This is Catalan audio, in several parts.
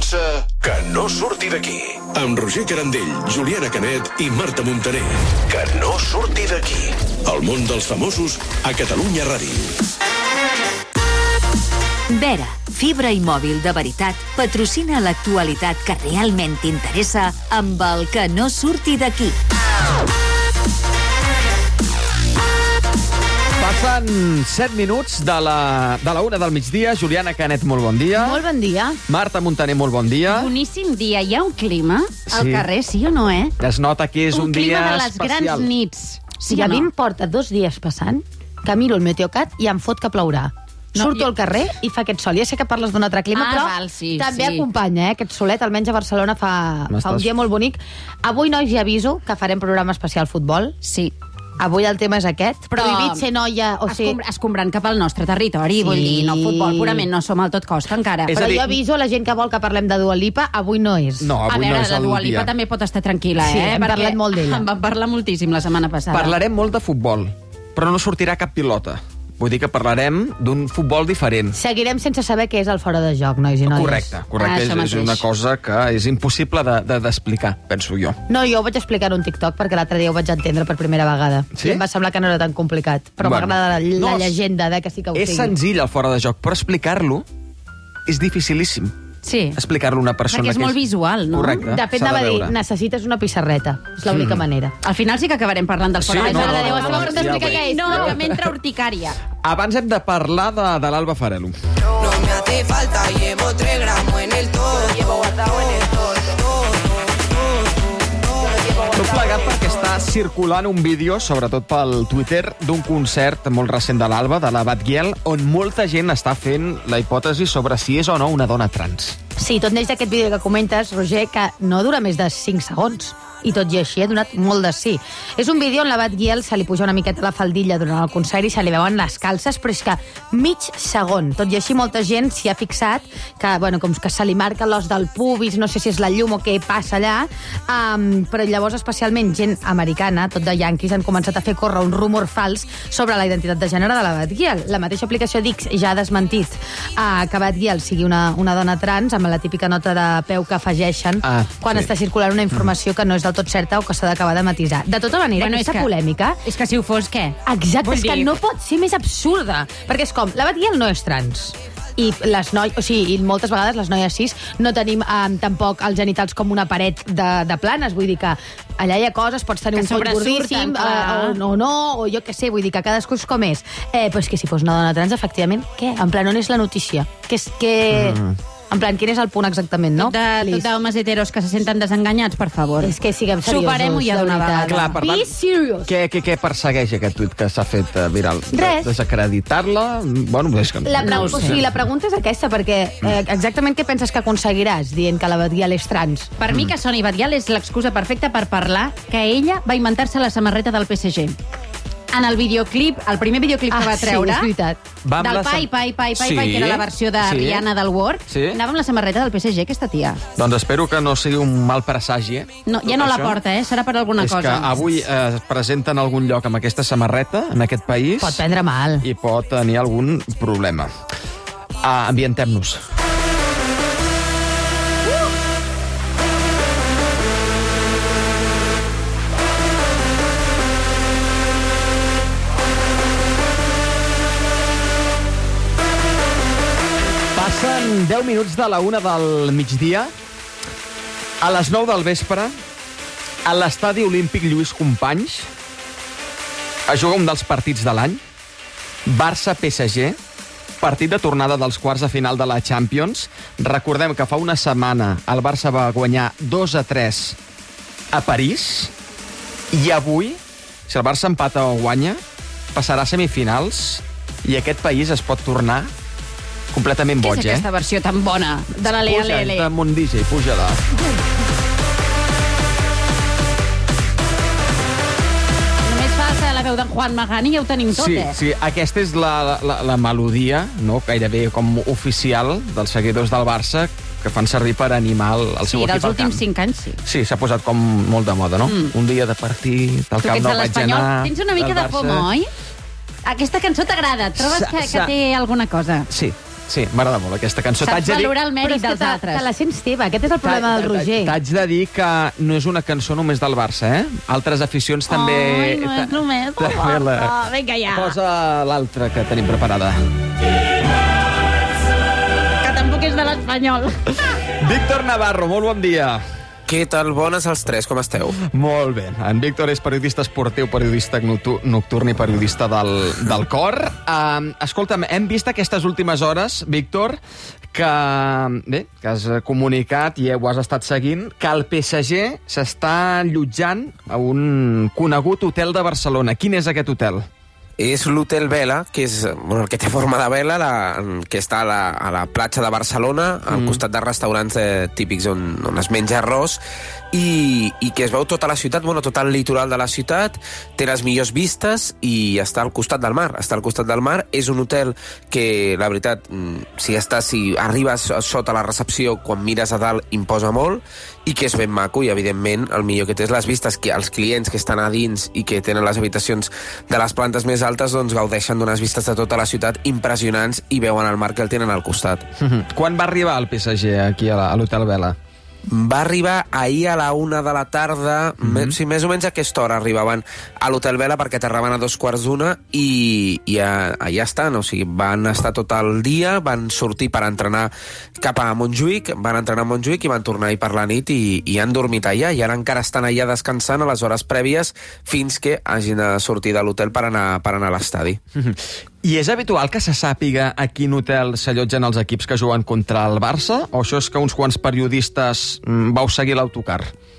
comença Que no surti d'aquí. Amb Roger Carandell, Juliana Canet i Marta Montaner. Que no surti d'aquí. El món dels famosos a Catalunya Ràdio. Vera, fibra i mòbil de veritat, patrocina l'actualitat que realment t'interessa amb el Que no surti d'aquí. Passen 7 minuts de la 1 del migdia. Juliana Canet, molt bon dia. Molt bon dia. Marta Montaner, molt bon dia. Boníssim dia. Hi ha un clima al carrer, sí o no, eh? Es nota que és un dia clima de les especial. grans nits. Sí, a mi em porta 2 dies passant que miro el Meteocat i em fot que plourà. Surto al carrer i fa aquest sol. Ja sé que parles d'un altre clima, però val, sí, també sí. acompanya, aquest solet, almenys a Barcelona fa un dia molt bonic. Avui, nois, ja aviso que farem programa especial futbol. Sí. Avui el tema és aquest. Però prohibit ser noia o ser... escombrant cap al nostre territori, vull dir, no futbol purament, no som al tot costa encara. És Però a dir- jo aviso la gent que vol que parlem de Dua Lipa, avui no és. No, A avui veure, no és la el Dua Lipa dia. també pot estar tranquil·la, Sí, hem Perquè parlat molt d'ella. En vam parlar moltíssim la setmana passada. Parlarem molt de futbol, però no sortirà cap pilota. Vull dir que parlarem d'un futbol diferent. Seguirem sense saber què és el fora de joc, nois i noies. Correcte. Això És mateix. una cosa que és impossible d'explicar, penso jo. No, jo ho vaig explicar en un TikTok perquè l'altre dia ho vaig entendre per primera vegada. Sí? I em va semblar que no era tan complicat. Però Bueno. m'agrada la No, llegenda de que sí que ho És sigui. senzill el fora de joc, però explicar-lo és dificilíssim. Sí. Explicar-lo a una persona Perquè és molt visual, no? Correcte. De fet, s'ha anava a dir, veure. necessites una pissarreta. És l'única manera. Al final sí que acabarem parlant del fora Sí, de no, joc. no, no, Déu, no, estava no, per ja explicar ho què veig. és. Ja ho No, que veig. m'entra urticària. Abans hem de parlar de l'Alba Farelo. No me hace falta, llevo 3 gramos en el todo. Llevo guardado en el todo. Tot plegat perquè està circulant un vídeo, sobretot pel Twitter, d'un concert molt recent de l'Alba, de la Batgirl, on molta gent està fent la hipòtesi sobre si és o no una dona trans. Sí, tot neix d'aquest vídeo que comentes, Roger, que no dura més de 5 segons. I tot i així ha donat molt de sí. És un vídeo on la Batgirl se li puja una miqueta la faldilla durant el concert i se li veuen les calces, però és que mig segon. Tot i així molta gent s'hi ha fixat que, bueno, com que se li marca l'os del pubis, no sé si és la llum o què passa allà, però llavors especialment gent americana, tot de yanquis, han començat a fer córrer un rumor fals sobre la identitat de gènere de la Batgirl. La mateixa aplicació Dix ja ha desmentit que Batgirl sigui una dona trans, amb la típica nota de peu que afegeixen quan està circulant una informació que no és del tot certa o que s'ha d'acabar de matisar. De tota manera, Bueno, aquesta és que- polèmica... És que si ho fos, què? Exacte, Vull és que dir- no pot ser més absurda. Perquè és com, la Batgirl no és trans. I les noies, o sigui, i moltes vegades les noies cis no tenim tampoc els genitals com una paret de planes, vull dir que allà hi ha coses, pots tenir Que un coll sobresurten, gordíssim clar. o no, o jo què sé, vull dir que cadascú és com és. Però és que si fos una dona trans, efectivament, què? En plan, on és la notícia? En plan, quin és el punt exactament, no? Tot d'homes heteros que se senten desenganyats, per favor. És que siguem seriosos. Superem-ho ja de d'una veritat. vegada. Clar, parlant- Be serious. Què persegueix aquest tuit que s'ha fet viral? Res. Desacreditar-la? Bueno, és que... No ho O sé. sigui, la pregunta és aquesta, perquè exactament què penses que aconseguiràs dient que la Batgirl és trans? Per mi que Soni Batgirl és l'excusa perfecta per parlar que ella va inventar-se la samarreta del PSG. En el videoclip, el primer videoclip que va treure, Sí, és veritat. Va amb del la Pai, Sí. que era la versió de Sí. Rihanna del Work, Sí. anava amb la samarreta del PSG, aquesta tia. Doncs espero que no sigui un mal presagi, No, ja no la porta, serà per alguna és cosa. que avui es presenta en algun lloc amb aquesta samarreta, en aquest país, Pot prendre mal. i pot tenir algun problema. Ambientem-nos. Passen 10 minuts de la 1 del migdia. A les 9 del vespre, a l'estadi olímpic Lluís Companys, es juga un dels partits de l'any, Barça-PSG, partit de tornada dels quarts de final de la Champions. Recordem que fa una setmana el Barça va guanyar 2-3 a París, i avui, si el Barça empata o guanya, passarà a semifinals, i aquest país es pot tornar completament Què boig, és aquesta versió tan bona de la Lea Puja, Lele? Mon DJ, puja-la. Només falta la veu d'en Juan Magán i ja ho tenim tot, Sí, sí, aquesta és la melodia, no? Gairebé com oficial dels seguidors del Barça que fan servir per animar el seu Sí, equip dels al últims camp. 5 anys, sí. Sí, s'ha posat com molt de moda, no? Un dia de partit, al Tu que Camp ets Nou de vaig l'Espanyol, anar... tens una mica del de Barça. FOMO, oi? Aquesta cançó t'agrada, trobes que té alguna cosa? Sí, Sí, m'agrada molt aquesta cançó. Saps valorar el mèrit dels altres. Te la sents teva, aquest és el problema del Roger. T'haig de dir que no és una cançó només del Barça, eh? Altres aficions també... Ai, no és només del Barça. Vinga, ja. Posa l'altra que tenim preparada. Que tampoc és de l'Espanyol. Víctor Navarro, molt bon dia. Què tal? Bones als tres, com esteu? Molt bé. En Víctor és periodista esportiu, periodista nocturn i periodista del Cor. Escolta'm, hem vist aquestes últimes hores, Víctor, que has comunicat i ho has estat seguint, que el PSG s'està allotjant a un conegut hotel de Barcelona. Quin és aquest hotel? És l'Hotel Vela, que és el que té forma de vela, que està a la platja de Barcelona, al costat de restaurants típics on es menja arròs, i que es veu tota la ciutat, tot el litoral de la ciutat, té les millors vistes i està al costat del mar. És un hotel que, la veritat, si arribes sota la recepció, quan mires a dalt, imposa molt, i que és ben maco, i evidentment el millor que té és les vistes, que els clients que estan a dins i que tenen les habitacions de les plantes més altes, doncs gaudeixen d'unes vistes de tota la ciutat impressionants i veuen el mar que el tenen al costat. Quan va arribar el PSG aquí a l'Hotel Vela? Va arribar ahir a la 1 de la tarda, més o menys a aquesta hora arribaven a l'Hotel Vela, perquè aterraven a 2:15 i ja estan, o sigui, van estar tot el dia, van sortir per entrenar cap a Montjuïc, i van tornar ahir per la nit i han dormit allà, i ara encara estan allà descansant a les hores prèvies fins que hagin de sortir de l'hotel per anar a l'estadi. I és habitual que se sàpiga a quin hotel s'allotgen els equips que juguen contra el Barça? O això és que uns quants periodistes vau seguir l'autocar?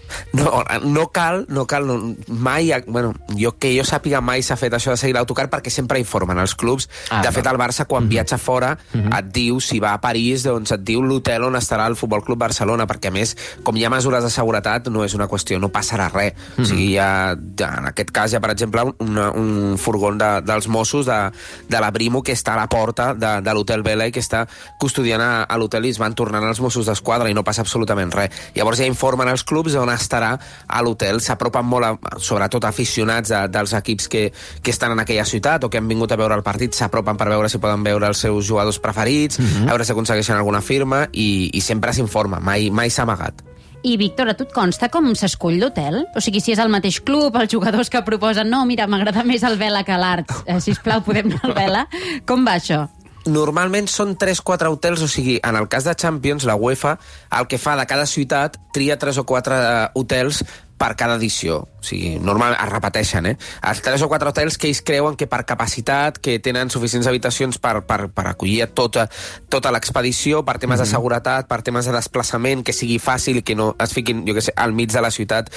No cal, mai, que jo sàpiga, mai s'ha fet això de seguir l'autocar, perquè sempre informen els clubs. De fet, el Barça, quan viatja fora, et diu, si va a París, doncs et diu l'hotel on estarà el Futbol Club Barcelona, perquè, a més, com hi ha mesures de seguretat, no és una qüestió, no passarà res. O sigui, en aquest cas hi ha, per exemple, un furgon dels Mossos de la Brimo, que està a la porta de l'Hotel Vela i que està custodiant a l'hotel, i es van tornant els Mossos d'Esquadra i no passa absolutament res. Llavors ja informen els clubs on estarà a l'hotel. S'apropen molt, sobretot aficionats dels equips que estan en aquella ciutat o que han vingut a veure el partit, s'apropen per veure si poden veure els seus jugadors preferits, a veure si aconsegueixen alguna firma, i sempre s'informa, mai s'ha amagat. I, Víctor, a tu et consta com s'escull l'hotel? O sigui, si és el mateix club, els jugadors que proposen, no, mira, m'agrada més el Vela que l'Art, sisplau, podem anar al Vela? Com va això? Normalment són 3-4 hotels, o sigui, en el cas de Champions, la UEFA el que fa de cada ciutat, tria 3 o 4 hotels per cada edició. O sigui, normalment es repeteixen, Els 3 o 4 hotels que ells creuen que per capacitat, que tenen suficients habitacions per acollir tota l'expedició, per temes de seguretat, per temes de desplaçament, que sigui fàcil, que no es fiquin, jo què sé, al mig de la ciutat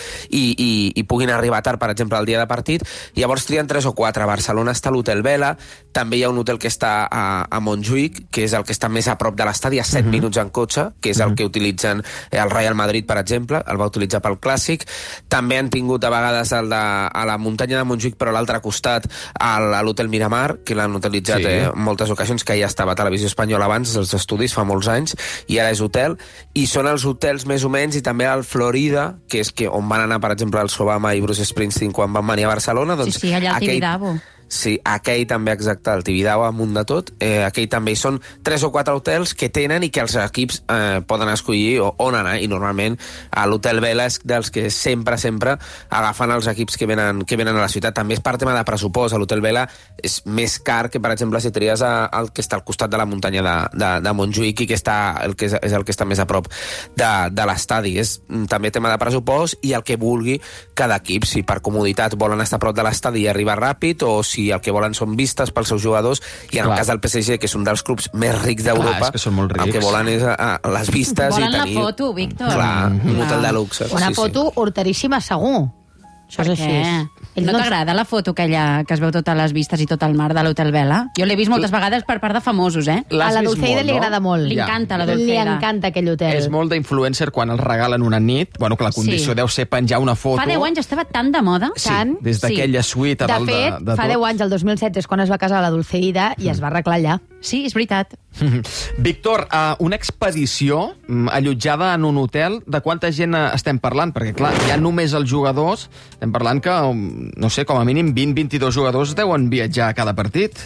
i puguin arribar tard, per exemple, el dia de partit. Llavors trien 3 o 4. A Barcelona està l'Hotel Vela, també hi ha un hotel que està a Montjuïc, que és el que està més a prop de l'estadi, a 7 minuts en cotxe, que és el que utilitzen el Real Madrid, per exemple, el va utilitzar pel Clàssic. També han tingut a vegades a la muntanya de Montjuïc, però a l'altre costat, a l'Hotel Miramar, que l'han utilitzat en moltes ocasions, que ja estava a Televisió Espanyola abans, els estudis, fa molts anys, i ara és hotel. I són els hotels més o menys, i també al Florida, que és on van anar, per exemple, el Obama i Bruce Springsteen quan van venir a Barcelona. Doncs sí, allà al Tibidabo. Sí, aquell també, exacte, el Tibidabo, amunt de tot. Aquell també hi són 3 o 4 hotels que tenen i que els equips poden escollir on anar, i normalment a l'Hotel Vela és dels que sempre agafen els equips que venen a la ciutat. També és per tema de pressupost. A l'Hotel Vela és més car que, per exemple, si tries el que està al costat de la muntanya de Montjuïc, i que és el que està més a prop de l'estadi. És també tema de pressupost i el que vulgui cada equip. Si per comoditat volen estar a prop de l'estadi i arribar ràpid, o si el que volen són vistes pels seus jugadors, i en el cas del PSG, que és un dels clubs més rics d'Europa, el que volen és les vistes i tenir... Volen la foto, Víctor. Clar, un hotel de luxe. Una foto horteríssima, segur. Per què? No t'agrada la foto aquella que es veu totes les vistes i tot el mar de l'Hotel Vela? Jo l'he vist moltes vegades per part de famosos, A la Dulceida li agrada molt. Li encanta la Dulceida. Li encanta aquell hotel. És molt d'influencer quan els regalen una nit, que la condició deu ser penjar una foto. Fa 10 anys estava tan de moda. Sí, des d'aquella suite a dalt de tot. De fet, fa 10 anys, el 2007, és quan es va casar la Dulceida i es va arreglar allà. Sí, és veritat. Víctor, una expedició allotjada en un hotel, de quanta gent estem parlant? Perquè, clar, ja només els jugadors, estem parlant que, no sé, com a mínim 20-22 jugadors deuen viatjar a cada partit.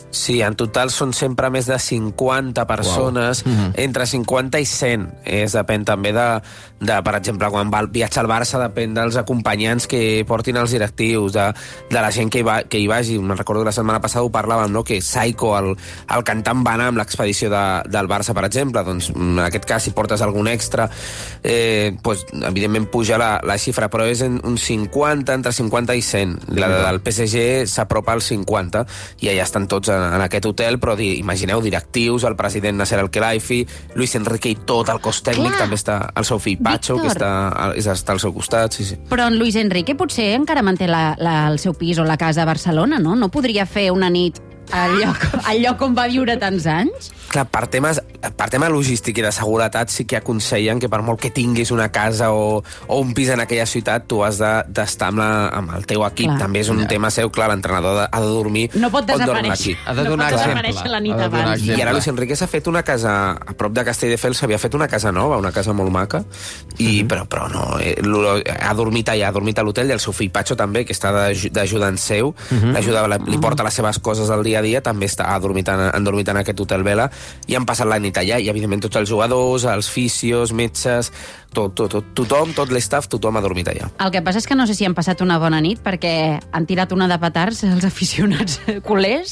Sí, en total són sempre més de 50 persones, entre 50 i 100. Depèn també per exemple, quan viatja al Barça, depèn dels acompanyants que portin els directius, de la gent que hi vagi. Me'n recordo que la setmana passada ho parlàvem, no? Que Saiko, el cantant, va anar amb l'expedició del Barça, per exemple. Doncs, en aquest cas, si portes algun extra, evidentment puja la xifra, però és un 50, entre 50 i 100. La del PSG s'apropa al 50, i allà estan tots en aquest hotel, però imagineu, directius, el president Nasser Al-Khelaifi, Luis Enrique i tot el cos tècnic, també està el seu fill Pacho, que està al seu costat. Sí. Però en Luis Enrique potser encara manté el seu pis o la casa a Barcelona, no? No podria fer una nit al lloc on va viure tants anys? Clar, per tema logístic i de seguretat sí que aconsellen que per molt que tinguis una casa o un pis en aquella ciutat, tu has d'estar amb el teu equip. Clar. També és un tema seu, clar, l'entrenador ha de dormir. No pot desaparèixer. Ha de donar desaparèixer la nit abans. I ara Luis Enrique s'ha fet una casa, a prop de Castelldefels s'havia fet una casa nova, una casa molt maca, però no, ha dormit allà, ha dormit a l'hotel, i el seu fill Pacho també, que està d'ajudant seu, li porta les seves coses al dia a dia, també han dormit en aquest hotel Vela, i han passat la nit allà, i evidentment tots els jugadors, els fisios, metges, tothom, tot l'estaf, tothom ha dormit allà. El que passa és que no sé si han passat una bona nit, perquè han tirat una de petards els aficionats culers.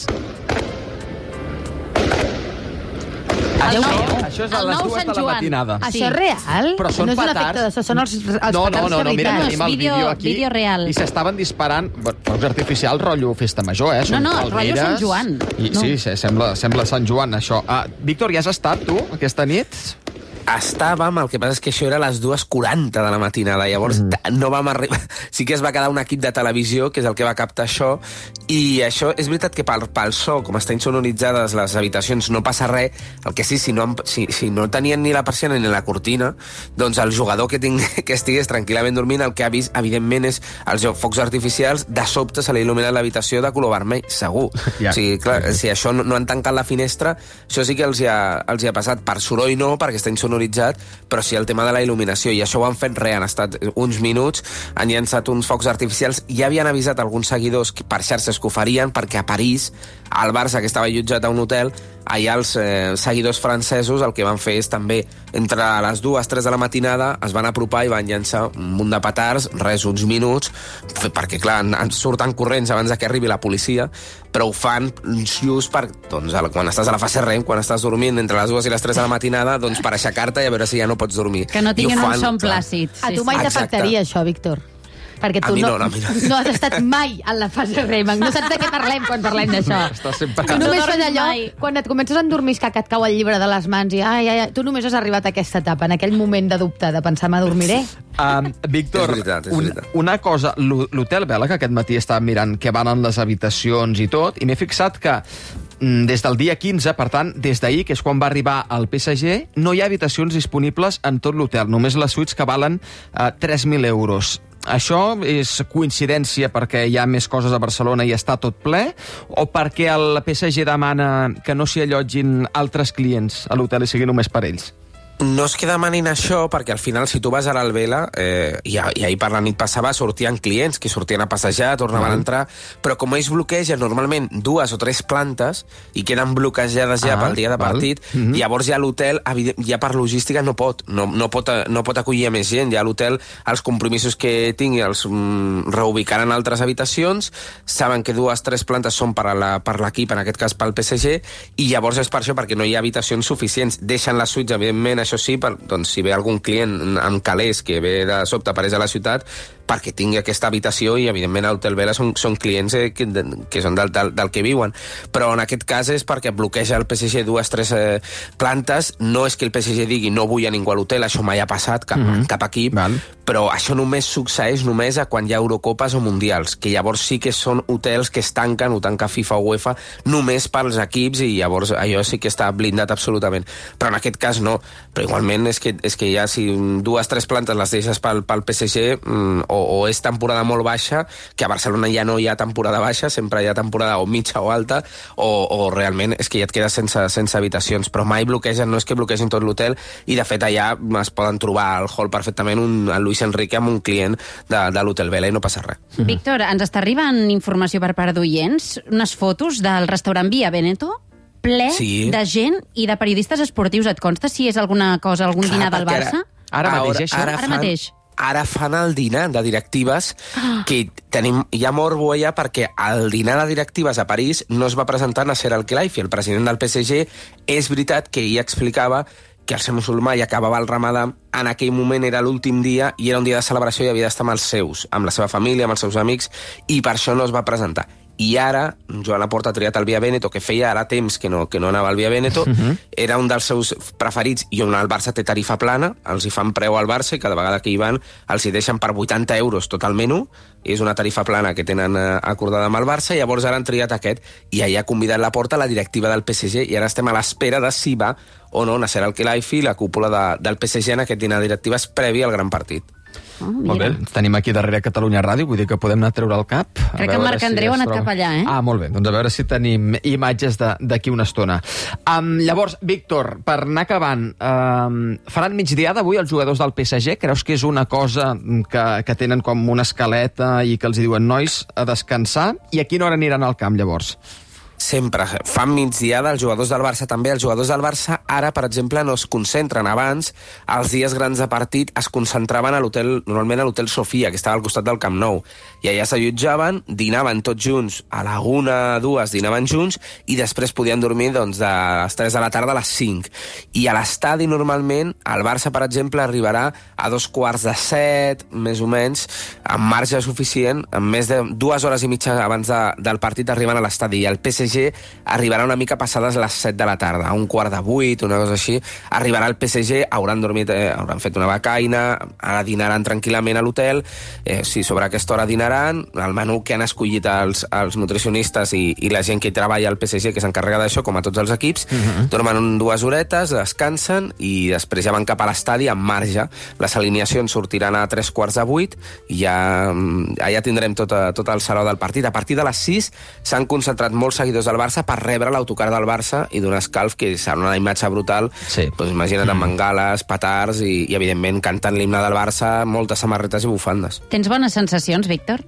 Això és a les 2 de la matinada. Això és real? Però són petards? Són els petards de veritat? Mira, tenim el vídeo aquí. Vídeo real. I s'estaven disparant focs artificials, rotllo festa major, rotllo Sant Joan. Sí, sembla Sant Joan, això. Víctor, ja has estat, tu, aquesta nit? Estàvem, el que passa és que això era a les 2:40 de la matinada, llavors no vam arribar. Sí que es va quedar un equip de televisió, que és el que va captar això, i això és veritat que pel so, com estan insonoritzades les habitacions, no passa res. El que sí, si no tenien ni la persiana ni la cortina, doncs el jugador que estigués tranquil·lament dormint, el que ha vist, evidentment, és els focs artificials. De sobte se li ha il·luminat l'habitació de color vermell, segur. O sigui, clar, si això no han tancat la finestra, això sí que els hi ha passat. Per soroll no, perquè està insonoritzat, però sí el tema de la il·luminació, i això ho han fet han estat uns minuts, han llançat uns focs artificials, i ja havien avisat alguns seguidors per xarxes que ho farien, perquè a París, al Barça, que estava allotjat a un hotel, allà els seguidors francesos el que van fer és també, entre les 2-3 de la matinada, es van apropar i van llançar un munt de petards, uns minuts, perquè clar, surten corrents abans que arribi la policia, però ho fan just per, doncs, quan estàs a la fase REM, quan estàs dormint entre les 2 i les 3 de la matinada, doncs per aixecar-te i a veure si ja no pots dormir. Que no tinguin un son plàcid. A tu mai t'afectaria això, Víctor? Perquè tu no has estat mai en la fase REM. No saps de què parlem quan parlem d'això. Tu només fas allò, quan et comences a endormiscar, que et cau el llibre de les mans i tu només has arribat a aquesta etapa, en aquell moment de dubte, de pensar, m'adormiré. Víctor, una cosa, l'hotel Vela, que aquest matí estava mirant què van en les habitacions i tot, i m'he fixat que des del dia 15, per tant, des d'ahir, que és quan va arribar el PSG, no hi ha habitacions disponibles en tot l'hotel, només les suites que valen 3.000 euros. Això és coincidència perquè hi ha més coses a Barcelona i està tot ple, o perquè el PSG demana que no s'hi allotgin altres clients a l'hotel i sigui només per ells? No és que demanin això, perquè al final, si tu vas ara al Vela, i ahir per la nit passava, sortien clients que sortien a passejar, tornaven a entrar, però com ells bloquegen normalment 2 o 3 plantes i queden bloquejades ja pel dia de partit, llavors ja l'hotel, ja per logística, no pot acollir més gent. Ja l'hotel, els compromisos que tingui, els reubicaran a altres habitacions, saben que 2 o 3 plantes són per l'equip, en aquest cas pel PSG, i llavors és per això, perquè no hi ha habitacions suficients. Deixen les suites, evidentment, això sí, doncs, si ve algun client amb calés que ve de sobte, apareix a la ciutat, perquè tingui aquesta habitació, i evidentment a l'Hotel Vela són clients que són del que viuen. Però en aquest cas és perquè bloqueja el PSG 2 o 3 plantes. No és que el PSG digui no vull a ningú a l'hotel, això mai ha passat, cap equip, però això només succeeix només a quan hi ha Eurocopes o Mundials, que llavors sí que són hotels que es tanquen, ho tanca FIFA o UEFA, només pels equips, i llavors allò sí que està blindat absolutament. Però en aquest cas no. Però igualment és que ja si 2 o 3 plantes les deixes pel PSG, o és temporada molt baixa, que a Barcelona ja no hi ha temporada baixa, sempre hi ha temporada o mitja o alta, o realment és que ja et quedes sense habitacions, però mai bloquegen, no és que bloquegin tot l'hotel, i de fet allà es poden trobar al hall perfectament el Luis Enrique amb un client de l'Hotel Vela i no passa res. Víctor, ens està arribant informació per part d'oients, unes fotos del restaurant Via Veneto ple de gent i de periodistes esportius. Et consta si és alguna cosa, algun dinar del Barça? Ara mateix, això? Ara mateix. Ara fan el dinar de directives, que hi ha morbo allà perquè el dinar de directives a París no es va presentar Nasser Al-Khelaifi, el president del PSG. És veritat que ell explicava que el ser musulmà i acabava el Ramadà, en aquell moment era l'últim dia i era un dia de celebració i havia d'estar amb els seus, amb la seva família, amb els seus amics, i per això no es va presentar. I ara, Joan Laporta ha triat el Via Veneto, que feia ara temps que no anava al Via Veneto, era un dels seus preferits, i on el Barça té tarifa plana, els hi fan preu al Barça, i cada vegada que hi van els hi deixen per 80 euros tot el menú, és una tarifa plana que tenen acordada amb el Barça, i llavors ara han triat aquest, i allà ha convidat Laporta la directiva del PSG, i ara estem a l'espera de si va o no Nasser Al-Khelaifi, la cúpula del PSG en aquest dinar de directives previ al gran partit. Molt bé, ens tenim aquí darrere Catalunya Ràdio, vull dir que podem anar a treure el cap. Crec que Marc Andreu ha anat cap allà, eh? Ah, molt bé, doncs a veure si tenim imatges d'aquí una estona. Llavors, Víctor, per anar acabant, faran migdiada avui els jugadors del PSG? Creus que és una cosa que tenen com una escaleta i que els diuen nois a descansar? I a quina hora aniran al camp, llavors? Sempre. Fan migdiada, els jugadors del Barça també. Els jugadors del Barça ara, per exemple, no es concentren. Abans, els dies grans de partit, es concentraven normalment a l'hotel Sofia, que estava al costat del Camp Nou. I allà s'allotjaven, dinaven tots junts, a la 1, 2 dinaven junts, i després podien dormir de les 3 de la tarda a les 5. I a l'estadi, normalment, el Barça, per exemple, arribarà a 6:45, més o menys, amb marge suficient, amb més de 2 hores i mitja abans del partit arriben a l'estadi. I el PSG arribarà una mica passades les 7 de la tarda, a 7:45, una cosa així. Arribarà el PSG, hauran dormit, hauran fet una becaina, ara dinaran tranquil·lament a l'hotel, sí, sobre aquesta hora dinaran, el menú que han escollit els nutricionistes i la gent que hi treballa al PSG, que s'encarrega d'això, com a tots els equips, dormen 2 horetes, descansen i després ja van cap a l'estadi amb marge. Les alineacions sortiran a 7:45 i ja tindrem tot el saló del partit. A partir de les 6 s'han concentrat molts seguidors del Barça per rebre l'autocar del Barça i donar escalf, que serà una imatge brutal. Sí. Pues imagina't amb bengales, petards i evidentment cantant l'himne del Barça, moltes samarretes i bufandes. Tens bones sensacions, Víctor?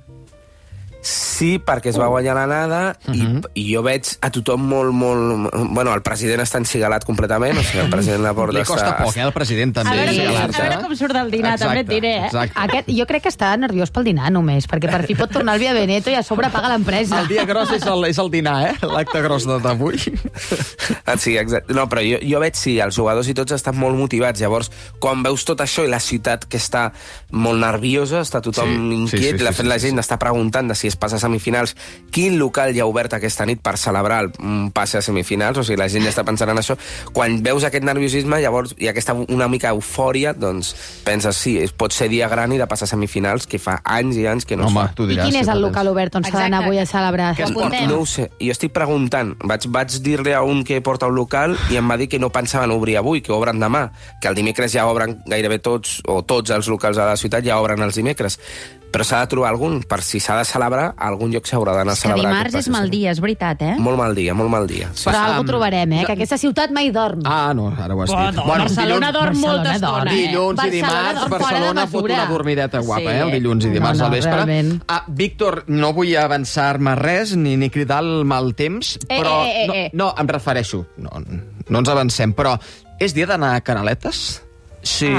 Sí, perquè es va guanyar l'anada i jo veig a tothom molt... Bueno, el president està encigalat completament, o sigui, el president Laporta li costa poc, el president també. A veure com surt del dinar, també et diré, Jo crec que està nerviós pel dinar només, perquè per fi pot tornar al Via Veneto i a sobre paga l'empresa. El dia gros és el dinar, l'acte gros d'avui. Sí, exacte. No, però jo veig, sí, els jugadors i tots estan molt motivats. Llavors, quan veus tot això i la ciutat que està molt nerviosa, està tothom inquiet, de fet la gent està preguntant de si es passa a semifinals, quin local hi ha obert aquesta nit per celebrar el passe a semifinals, o sigui, la gent ja està pensant en això. Quan veus aquest nerviosisme, llavors, i aquesta una mica eufòria, doncs penses, sí, pot ser dia gran i de passar a semifinals, que fa anys i anys que no es fa. I quin és el local obert on s'ha d'anar avui a celebrar? No ho sé, jo estic preguntant. Vaig dir-li a un que porta un local i em va dir que no pensaven obrir avui, que obren demà, que el dimecres ja obren gairebé tots, o tots els locals de la ciutat ja obren els dimecres. Però s'ha de trobar algun, per si s'ha de celebrar, a algun lloc s'haurà d'anar a celebrar. Que dimarts és mal dia, és veritat, eh? Molt mal dia, molt mal dia. Sí. Però algú trobarem, que aquesta ciutat mai dorm. Ah, no, ara ho has dit. Barcelona dorm molta estona. Dilluns i dimarts, Barcelona fot una dormideta guapa, el dilluns i dimarts al vespre. Víctor, no vull avançar-me res, ni cridar el mal temps, però... No, em refereixo, no ens avancem, però és dia d'anar a Canaletes? Si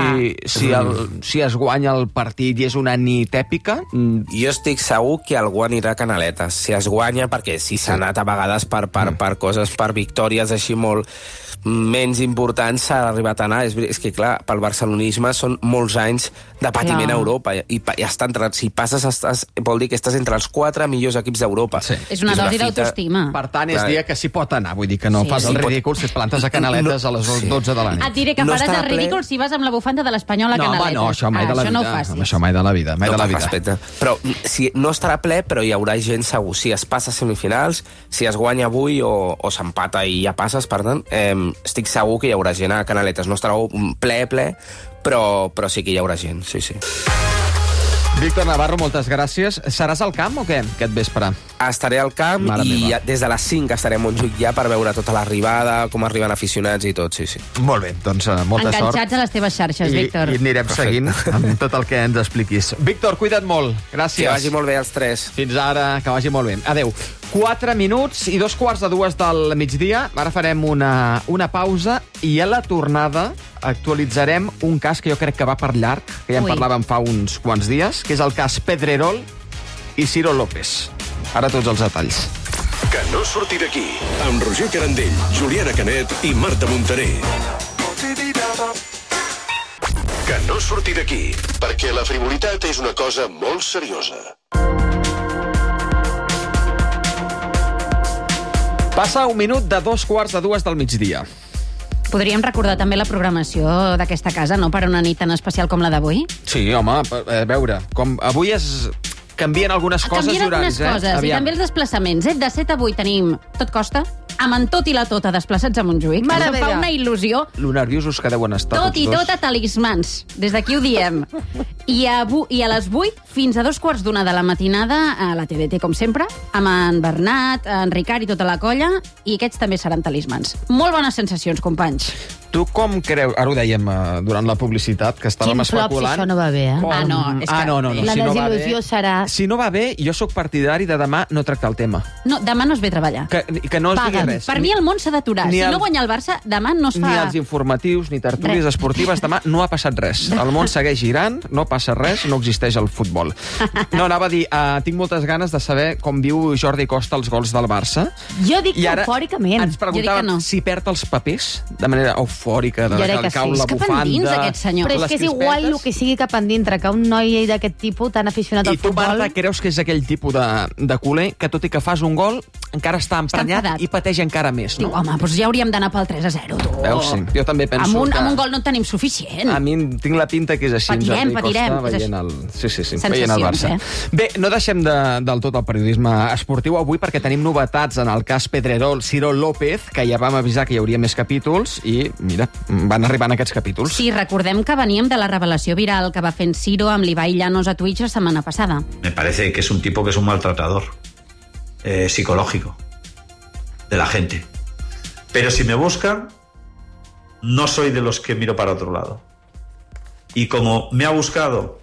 es guanya el partit i és una nit èpica... Jo estic segur que algú anirà a Canaletes. Si es guanya, perquè si s'ha anat a vegades per coses, per victòries així molt menys importants, s'ha arribat a anar. És que, clar, pel barcelonisme són molts anys de patiment a Europa. I si passes, vol dir que estàs entre els 4 millors equips d'Europa. És una dosi d'autoestima. Per tant, és dia que s'hi pot anar. Vull dir que no fas el ridícul si et plantes a Canaletes a les 12 de la nit. Et diré que faràs el ridícul si vas amb la bufanda de l'Espanyol a Canaletes. No, això mai de la vida. No ho facis. Això mai de la vida. Respecte. Però no estarà ple, però hi haurà gent segur. Si es passa a semifinals, si es guanya avui o s'empata i ja passes, per tant, estic segur que hi haurà gent a Canaletes. No estarà ple, però sí que hi haurà gent, sí. Víctor Navarro, moltes gràcies. Seràs al camp o què, aquest vespre? Estaré al camp i des de les 5 estaré a Montjuïc ja per veure tota l'arribada, com arriben aficionats i tot, sí. Molt bé, doncs molta sort. Enganxats a les teves xarxes, Víctor. I anirem seguint amb tot el que ens expliquis. Víctor, cuida't molt. Gràcies. Que vagi molt bé els tres. Fins ara, que vagi molt bé. Adéu. 4 minuts i 2:45 del migdia. Ara farem una pausa i a la tornada actualitzarem un cas que jo crec que va per llarg, que ja en parlàvem fa uns quants dies, que és el cas Pedrerol i Ciro López. Ara tots els detalls. Que no surti d'aquí, amb Roger Carandell, Juliana Canet i Marta Montaner. Que no surti d'aquí, perquè la frivolitat és una cosa molt seriosa. Passa un minut de 2:45 del migdia. Podríem recordar també la programació d'aquesta casa, no?, per una nit tan especial com la d'avui? Sí, home, a veure, com avui canvien algunes coses i horaris. Canvien algunes coses, i també els desplaçaments. De 7 a 8 tenim Tot Costa, amb en Tot i la Tota desplaçats a Montjuïc. Això fa una il·lusió. Lo nerviosos que deuen estar Tot i tot a talismans. Des d'aquí ho diem. I a les 8 fins a 2:15 de la matinada a la TDT, com sempre, amb en Bernat, en Ricard i tota la colla, i aquests també seran talismans. Molt bones sensacions, companys. Tu com creus... Ara ho dèiem durant la publicitat, que estàvem especulant... Quin flop, si això no va bé, eh? No. La desil·lusió serà... Si no va bé, jo sóc partidari de demà no tractar el tema. No, demà no es ve a treballar. Que no es digui res. Per mi el món s'ha d'aturar. Si no guanya el Barça, demà no es fa... Ni els informatius, ni tertúlies esportives, demà no ha passat res. El món segueix girant, no passa res, no existeix el futbol. No, anava a dir, tinc moltes ganes de saber com viu Jordi Costa els gols del Barça. Jo dic que eufòricament. Ens preguntàvem si perd els papers de manera eufòrica, de que li cau la bufanda... És cap endins, aquest senyor. Però és que és igual el que sigui cap endintre, que un noi d'aquest tipus tan aficionat al futbol... I tu, Marta, creus que és aquell tipus de culer que, tot i que fas un gol, encara està emprenyat i pateix encara més, no? Diu, home, doncs ja hauríem d'anar pel 3-0, tu. Veus, sí. Jo també penso que... Amb un gol no en tenim suficient. A mi tinc la pinta que és així. Patirem. Veient el Barça. Bé, no deixem del tot el periodisme esportiu avui perquè tenim novetats en el cas Pedrerol, Ciro López, que ja vam avisar que hi hauria més capítols i, mira, van arribant aquests capítols. Sí, recordem que veníem de la revelació viral que va fent Ciro amb l'Ibai Llanos a Twitch la setmana passada. Me parece que es un tipo que es un maltratador psicológico de la gente. Pero si me buscan, no soy de los que miro para otro lado. Y como me ha buscado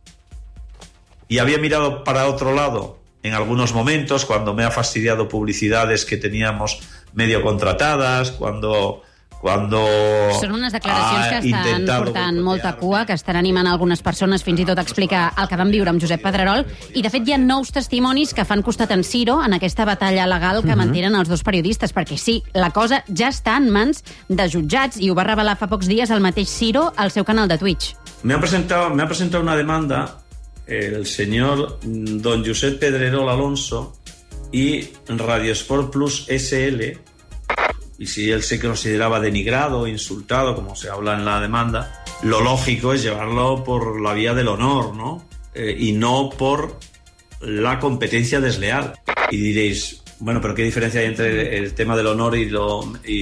y había mirado para otro lado en algunos momentos, cuando me ha fastidiado publicidades que teníamos medio contratadas, cuando Són unes declaracions que estan portant molta cua, que estan animant algunes persones fins i tot a explicar el que van viure amb Josep Pedrerol, i de fet hi ha nous testimonis que fan costat en Ciro en aquesta batalla legal que mantenen els dos periodistes, perquè sí, la cosa ja està en mans de jutjats, i ho va revelar fa pocs dies el mateix Ciro al seu canal de Twitch. Me ha presentado una demanda el señor don Josep Pedrerol Alonso y Radio Sport Plus SL, y si él se consideraba denigrado, insultado, como se habla en la demanda, lo lógico es llevarlo por la vía del honor, ¿no? Y no por la competencia desleal. Y diréis, bueno, pero ¿qué diferencia hay entre el tema del honor y lo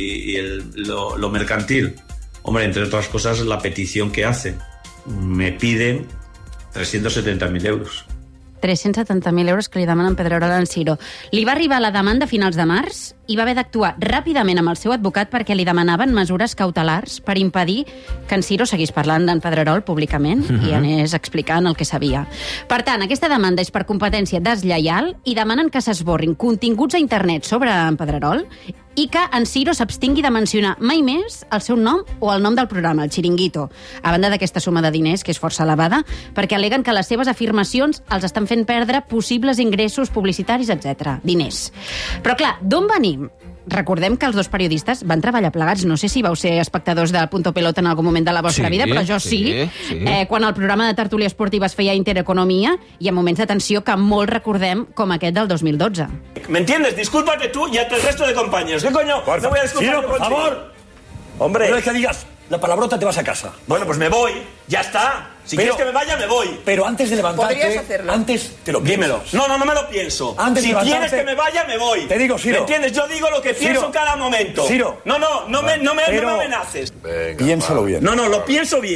mercantil? Hombre, entre otras cosas, la petición que hacen. Me piden 370.000 euros. 370.000 euros que li demanen Pedrerol en Ciro. Li va arribar la demanda a finals de març i va haver d'actuar ràpidament amb el seu advocat perquè li demanaven mesures cautelars per impedir que en Ciro seguís parlant d'en Pedrerol públicament i anés explicant el que sabia. Per tant, aquesta demanda és per competència deslleial i demanen que s'esborrin continguts a internet sobre en Pedrerol i que en Ciro s'abstingui de mencionar mai més el seu nom o el nom del programa, el Chiringuito, a banda d'aquesta suma de diners, que és força elevada, perquè al·leguen que les seves afirmacions els estan fent perdre possibles ingressos publicitaris, etc. Diners. Però clar, d'on venim? Recordem que els dos periodistes van treballar plegats. No sé si vau ser espectadors de Punto Pelota en algun moment de la vostra vida, però jo sí. Quan el programa de tertúlia esportiva es feia Intereconomia i en moments de tensió que molt recordem com aquest del 2012. ¿Me entiendes? Discúlpate tú y el resto de compañeros. ¿Qué coño? No voy a disculpar. Por favor. Hombre. No es que digas la palabrota, te vas a casa. Bueno, pues me voy. Ya está. Si quieres que me vaya, me voy. Pero antes de levantarte... Podrías hacerlo. Antes te lo piensas. Dímelo. No me lo pienso. Antes si quieres que me vaya, me voy. Te digo, Ciro. ¿Me entiendes? Yo digo lo que pienso en cada momento. Ciro. No me amenaces. Venga, piénsalo bien. No, lo pienso bien.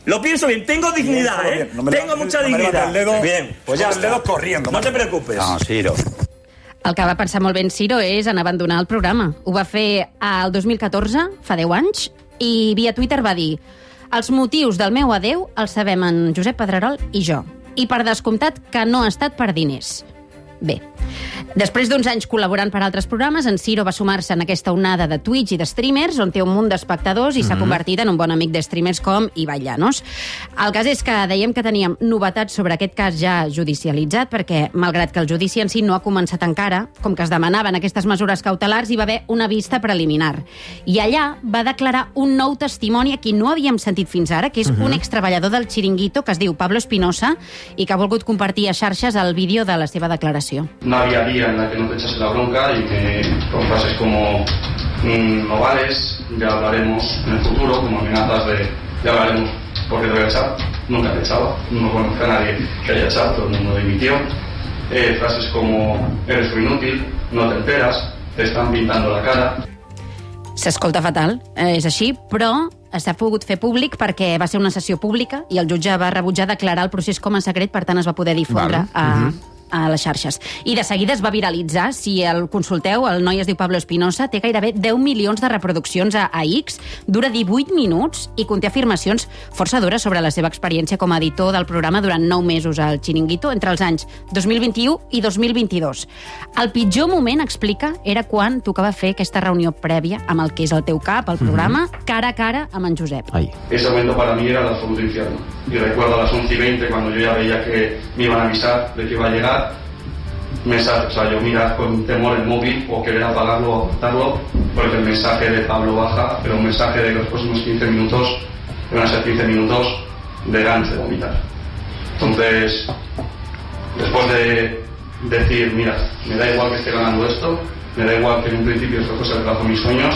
Lo pienso bien, tengo dignidad, ¿eh? Tengo mucha dignidad. Bien, pues ya el dedo corriendo. No te preocupes. No, Ciro. El que va pensar molt bé en Ciro és en abandonar el programa. Ho va fer el 2014, fa 10 anys, i via Twitter va dir: els motius del meu adeu els sabem en Josep Pedrerol i jo. I per descomptat que no ha estat per diners. Bé, després d'uns anys col·laborant per altres programes, en Ciro va sumar-se en aquesta onada de Twitch i de streamers, on té un munt d'espectadors i s'ha convertit en un bon amic de streamers com Ibai Llanos. El cas és que dèiem que teníem novetats sobre aquest cas ja judicialitzat, perquè, malgrat que el judici en si no ha començat encara, com que es demanaven aquestes mesures cautelars, hi va haver una vista preliminar. I allà va declarar un nou testimoni a qui no havíem sentit fins ara, que és un extreballador del Chiringuito, que es diu Pablo Espinosa, i que ha volgut compartir a xarxes el vídeo de la seva declaració. No había día en la que no te echase la bronca y que con frases como no vales, ya hablaremos en el futuro, como amenazas de ya hablaremos porque te voy a echar. Nunca te echaba, no conozco a nadie que haya echado, todo el mundo dimitió. Frases como eres un inútil, no te enteras, te están pintando la cara. S'escolta fatal, és així, però s'ha pogut fer públic perquè va ser una sessió pública i el jutge va rebutjar declarar el procés com a secret, per tant es va poder difondre a les xarxes. I de seguida es va viralitzar. Si el consulteu, el noi es diu Pablo Espinosa, té gairebé 10 milions de reproduccions a X, dura 18 minuts i conté afirmacions força dures sobre la seva experiència com a editor del programa durant 9 mesos al Chiringuito entre els anys 2021 i 2022. El pitjor moment, explica, era quan tocava fer aquesta reunió prèvia amb el que és el teu cap, el programa, cara a cara amb en Josep. Ese momento para mí era el absoluto infierno. Y recuerdo a las 11:20 cuando yo ya veía que me iban a avisar de que iba a llegar. Mensaje, o sea, yo mirar con temor el móvil o querer apagarlo o ocultarlo, porque el mensaje de Pablo baja, pero un mensaje de que los próximos 15 minutos van a ser 15 minutos de ganas de vomitar. Entonces, después de decir, mira, me da igual que esté ganando esto, me da igual que en un principio esto fuese el trabajo de mis sueños,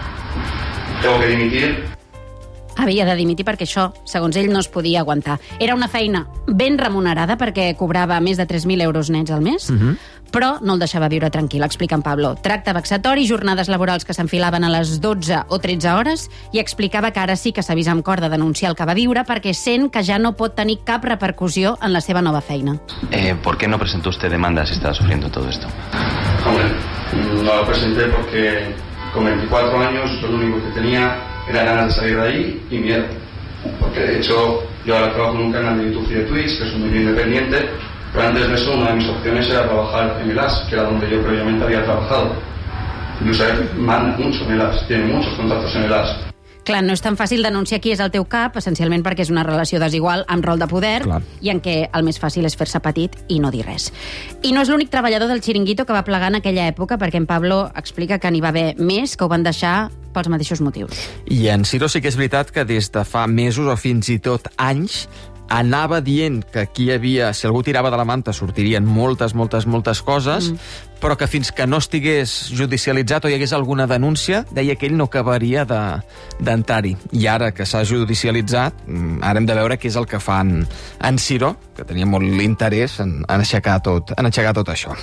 tengo que dimitir. Havia de dimitir perquè això, segons ell, no es podia aguantar. Era una feina ben remunerada perquè cobrava més de 3.000 euros nets al mes, però no el deixava viure tranquil, explica en Pablo. Tracte vexatori, jornades laborals que s'enfilaven a les 12 o 13 hores i explicava que ara sí que s'ha vist amb cor de denunciar el que va viure perquè sent que ja no pot tenir cap repercussió en la seva nova feina. ¿Por qué no presentó usted demanda si estaba sufriendo todo esto? Hombre, no lo presenté porque con 24 años yo lo único que tenía era ganas de salir de ahí y miedo. Porque de hecho yo ahora trabajo en un canal de YouTube y de Twitch, que es un medio independiente, pero antes de eso una de mis opciones era trabajar en el AS, que era donde yo previamente había trabajado. Incluso manda mucho en el AS, tiene muchos contactos en el AS. Clar, no és tan fàcil denunciar qui és el teu cap, essencialment perquè és una relació desigual amb rol de poder i en què el més fàcil és fer-se petit i no dir res. I no és l'únic treballador del Chiringuito que va plegar en aquella època, perquè en Pablo explica que n'hi va haver més que ho van deixar pels mateixos motius. I en Ciro sí que és veritat que des de fa mesos o fins i tot anys anava dient que aquí hi havia, si algú tirava de la manta, sortirien moltes coses, però que fins que no estigués judicialitzat o hi hagués alguna denúncia, deia que ell no acabaria d'entrar-hi. I ara que s'ha judicialitzat, ara hem de veure què és el que fa en Ciro, que tenia molt interès en aixecar tot això.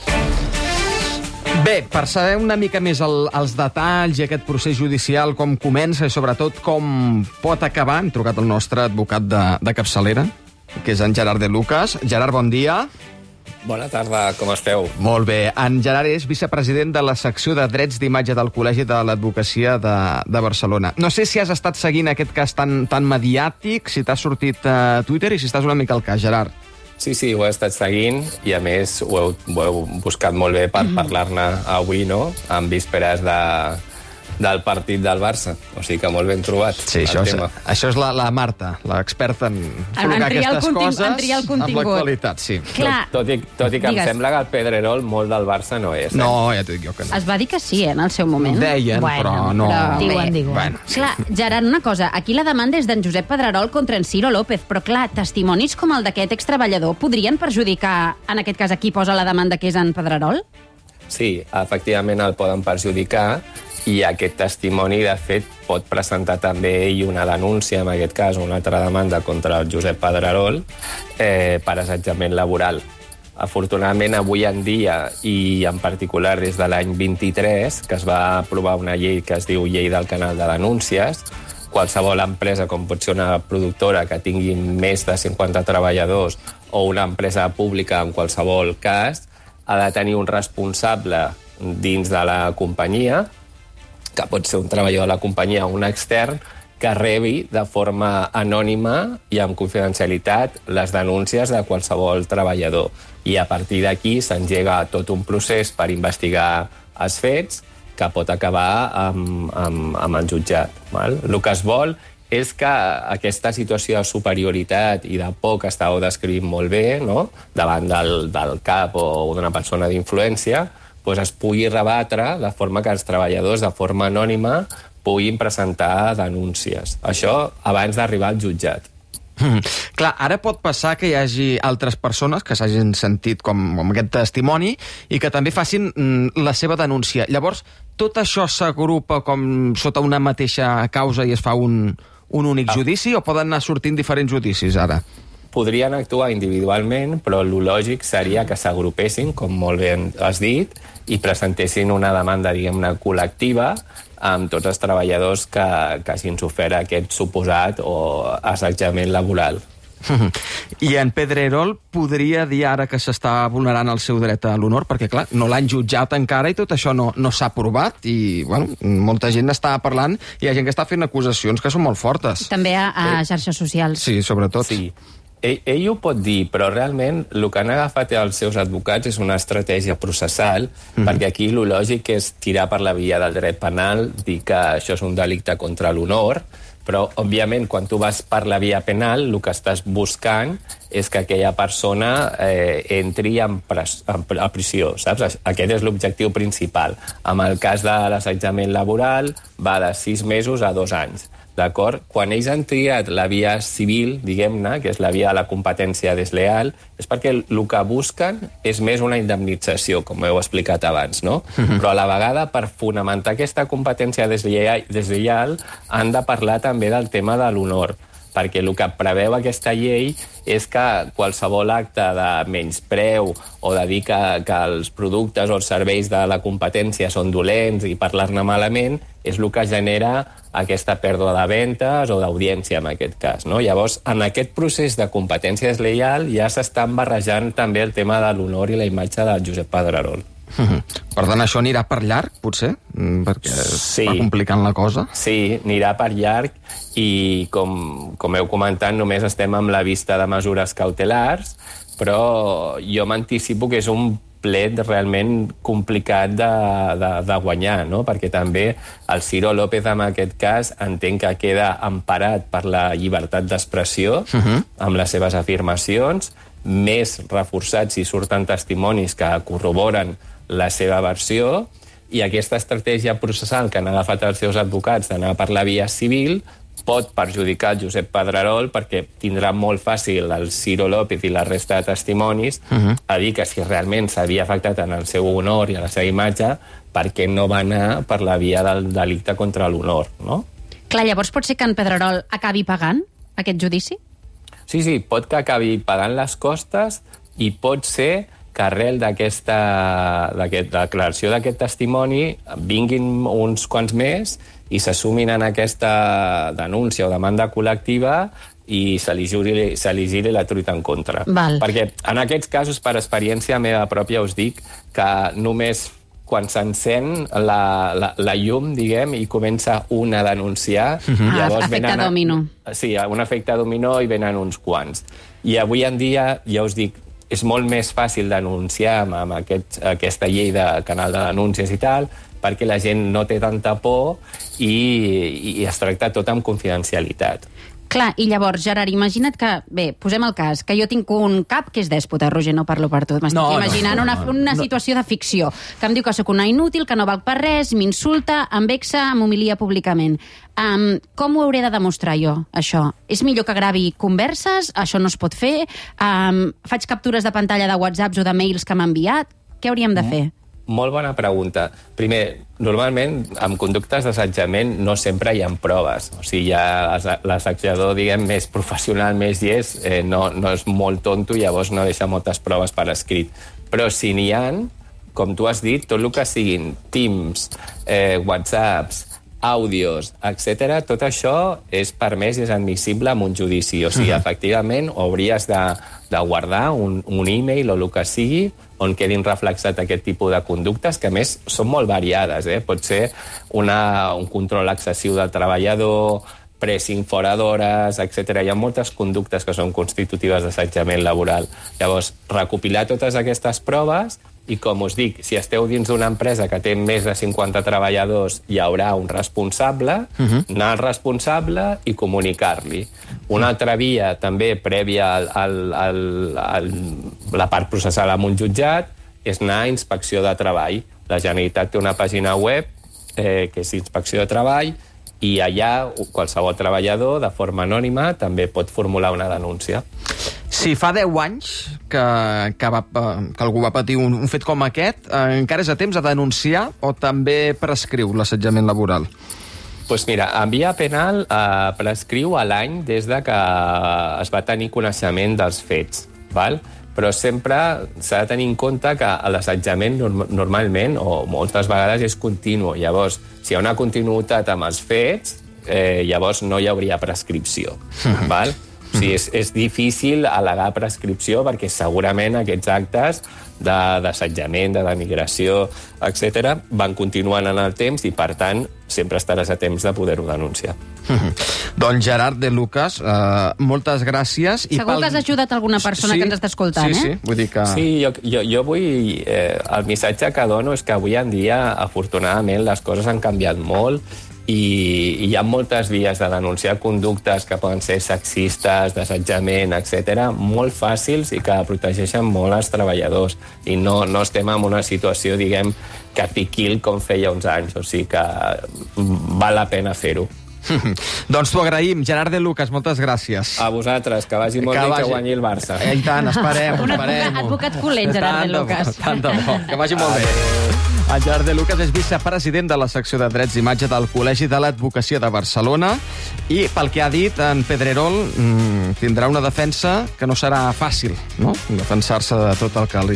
Bé, per saber una mica més els detalls i aquest procés judicial, com comença i sobretot com pot acabar, hem trucat el nostre advocat de capçalera, que és en Gerard de Lucas. Gerard, bon dia. Bona tarda, com esteu? Molt bé. En Gerard és vicepresident de la secció de drets d'imatge del Col·legi de l'Advocacia de Barcelona. No sé si has estat seguint aquest cas tan mediàtic, si t'ha sortit a Twitter i si estàs una mica al cas, Gerard. Sí, ho he estat seguint i, a més, ho heu buscat molt bé per parlar-ne avui, no?, en vísperes del partit del Barça. O sigui que molt ben trobat, sí, això és la Marta, l'experta en col·locar aquestes coses amb l'actualitat, sí. Tot i que em sembla que el Pedrerol molt del Barça no és. No, ja t'ho dic jo que no. Es va dir que sí, en el seu moment. Deien, però no... Diuen. Clar, Gerard, una cosa, aquí la demanda és d'en Josep Pedrerol contra en Ciro López, però clar, testimonis com el d'aquest extreballador podrien perjudicar, en aquest cas, a qui posa la demanda, que és en Pedrerol? Sí, efectivament el poden perjudicar, i aquest testimoni, de fet, pot presentar també ell una denúncia, en aquest cas, una altra demanda contra el Josep Pedrerol per assetjament laboral. Afortunadament, avui en dia, i en particular des de l'any 23, que es va aprovar una llei que es diu Llei del Canal de Denúncies, qualsevol empresa, com pot ser una productora que tingui més de 50 treballadors o una empresa pública en qualsevol cas, ha de tenir un responsable dins de la companyia, que pot ser un treballador de la companyia o un extern, que rebi de forma anònima i amb confidencialitat les denúncies de qualsevol treballador. I a partir d'aquí s'engega tot un procés per investigar els fets que pot acabar amb el jutjat. El que es vol és que aquesta situació de superioritat i de por que estàveu descrivint molt bé, no?, davant del cap o d'una persona d'influència, es pugui rebatre de forma que els treballadors, de forma anònima, puguin presentar denúncies. Això abans d'arribar al jutjat. Clar, ara pot passar que hi hagi altres persones que s'hagin sentit com aquest testimoni i que també facin la seva denúncia. Llavors, tot això s'agrupa com sota una mateixa causa i es fa un únic judici o poden anar sortint diferents judicis ara? Podrien actuar individualment, però el lògic seria que s'agrupessin, com molt bé has dit, i presentessin una demanda, diguem-ne, col·lectiva amb tots els treballadors que hagin sofert aquest suposat o assetjament laboral. I en Pedrerol podria dir ara que s'està vulnerant el seu dret a l'honor, perquè, clar, no l'han jutjat encara i tot això no s'ha aprovat i, bueno, molta gent està parlant i hi ha gent que està fent acusacions que són molt fortes. També a xarxes socials. Sí, sobretot. Sí. Ell ho pot dir, però realment el que han agafat els seus advocats és una estratègia processal, perquè aquí el lògic és tirar per la via del dret penal, dir que això és un delicte contra l'honor, però, òbviament, quan tu vas per la via penal, el que estàs buscant és que aquella persona entri a prisió, saps? Aquest és l'objectiu principal. En el cas de l'assetjament laboral, va de 6 mesos a 2 anys. D'acord? Quan ells han triat la via civil, diguem-ne, que és la via de la competència desleal, és perquè el que busquen és més una indemnització, com heu explicat abans, no? Però a la vegada, per fonamentar aquesta competència deslleial, han de parlar també del tema de l'honor, perquè el que preveu aquesta llei és que qualsevol acte de menyspreu o de dir que els productes o els serveis de la competència són dolents i parlar-ne malament és el que genera aquesta pèrdua de ventes o d'audiència, en aquest cas, no? Llavors, en aquest procés de competència desleial ja s'estan barrejant també el tema de l'honor i la imatge del Josep Pedrerol. Per tant, això anirà per llarg, potser? Perquè va complicant la cosa. Sí, anirà per llarg i, com heu comentat, només estem amb la vista de mesures cautelars, però jo m'anticipo que és un plet realment complicat de guanyar, no? Perquè també el Ciro López, en aquest cas, entenc que queda emparat per la llibertat d'expressió amb les seves afirmacions, més reforçats si surten testimonis que corroboren la seva versió, i aquesta estratègia processal que han agafat els seus advocats d'anar per la via civil pot perjudicar el Josep Pedrerol perquè tindrà molt fàcil el Ciro López i la resta de testimonis a dir que si realment s'havia afectat en el seu honor i a la seva imatge, per què no va anar per la via del delicte contra l'honor, no? Clar, llavors pot ser que en Pedrerol acabi pagant aquest judici? Sí, pot que acabi pagant les costes i pot ser que arrel d'aquesta declaració d'aquest testimoni vinguin uns quants més i s'assumin en aquesta denúncia o demanda col·lectiva i se li giri la truita en contra. Perquè en aquests casos, per experiència meva pròpia, us dic que només quan s'encén la llum, diguem, i comença un a denunciar... Efecte dominó. Sí, un efecte dominó i venen uns quants. I avui en dia, ja us dic, és molt més fàcil denunciar amb aquesta llei de canal de denúncies i tal, perquè la gent no té tanta por i es tracta tot amb confidencialitat. Clar, i llavors, Gerard, imagina't que... Bé, posem el cas, que jo tinc un cap que és dèspota, Roger, no parlo per tu. M'estic imaginant una situació de ficció, que em diu que sóc una inútil, que no valc per res, m'insulta, em vexa, m'humilia públicament. Com ho hauré de demostrar jo, això? És millor que gravi converses? Això no es pot fer? Faig captures de pantalla de WhatsApps o de mails que m'ha enviat? Què hauríem de fer? Molt bona pregunta. Primer, normalment, amb conductes d'assetjament no sempre hi ha proves. O sigui, l'assetjador, diguem, més professional, més llest, no és molt tonto i llavors no deixa moltes proves per escrit. Però si n'hi ha, com tu has dit, tot el que siguin Teams, WhatsApps, àudios, etc. Tot això és permès i és admissible en un judici. O sigui, efectivament, hauries de guardar un e-mail o el que sigui on quedin reflexat aquest tipus de conductes, que a més són molt variades. Pot ser un control excessiu del treballador, pressing fora d'hores, etc. Hi ha moltes conductes que són constitutives d'assetjament laboral. Llavors, recopilar totes aquestes proves i, com us dic, si esteu dins d'una empresa que té més de 50 treballadors, hi haurà un responsable, anar al responsable i comunicar-li. Una altra via, també prèvia a la part processal en un jutjat, és anar a inspecció de treball. La Generalitat té una pàgina web que és Inspecció de Treball, i allà qualsevol treballador, de forma anònima, també pot formular una denúncia. Si fa 10 anys que algú va patir un fet com aquest, encara és a temps de denunciar o també prescriu l'assetjament laboral? Doncs mira, en via penal prescriu a l'any des de que es va tenir coneixement dels fets, val? Però sempre s'ha de tenir en compte que l'assetjament normalment, o moltes vegades, és continu. Llavors, si hi ha una continuïtat amb els fets, llavors no hi hauria prescripció. Val? O sigui, és difícil al·legar prescripció perquè segurament aquests actes d'assetjament, de denigració, etc., van continuant en el temps i, per tant, sempre estaràs a temps de poder-ho denunciar. Doncs Gerard de Lucas, moltes gràcies. Segur que has ajudat alguna persona que ens està escoltant, Sí, vull dir que... Sí, jo vull... El missatge que dono és que avui en dia, afortunadament, les coses han canviat molt i hi ha moltes vies de denunciar conductes que poden ser sexistes, d'assetjament, etc., molt fàcils i que protegeixen molt els treballadors. I no estem en una situació, diguem, capiquil com feia uns anys. O sigui que val la pena fer-ho. Doncs t'ho agraïm. Gerard de Lucas, moltes gràcies. A vosaltres, que vagi molt bé i que guanyi el Barça. I tant, esperem. Un advocat colent, Gerard de Lucas. Tant de bo, que vagi molt bé. El Gerard de Lucas és vicepresident de la secció de Drets d'Imatge del Col·legi de l'Advocacia de Barcelona i, pel que ha dit, en Pedrerol tindrà una defensa que no serà fàcil, no? Defensar-se de tot el que